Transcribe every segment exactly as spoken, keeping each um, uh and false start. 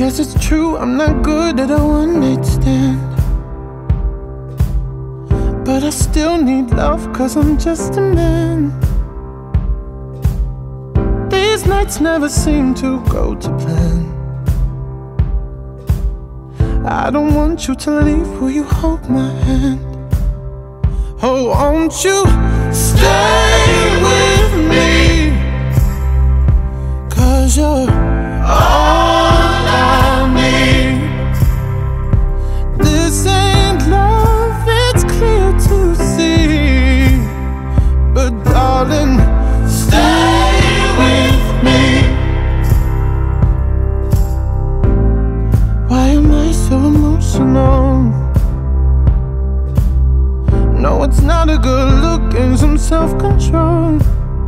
Guess it's true, I'm not good at a one-night stand, but I still need love, cause I'm just a man. These nights never seem to go to plan. I don't want you to leave, will you hold my hand? Oh, won't you stay with me? Cause you're all I need. This ain't love, it's clear to see, but darling, stay with me. Why am I so emotional? No, it's not a good look, and some self-control.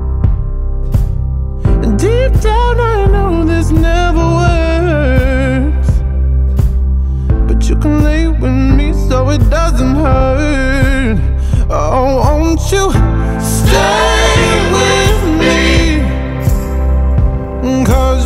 Deep down I know this never works, but you can lay with me so it doesn't hurt. Oh, won't you stay with me? Cause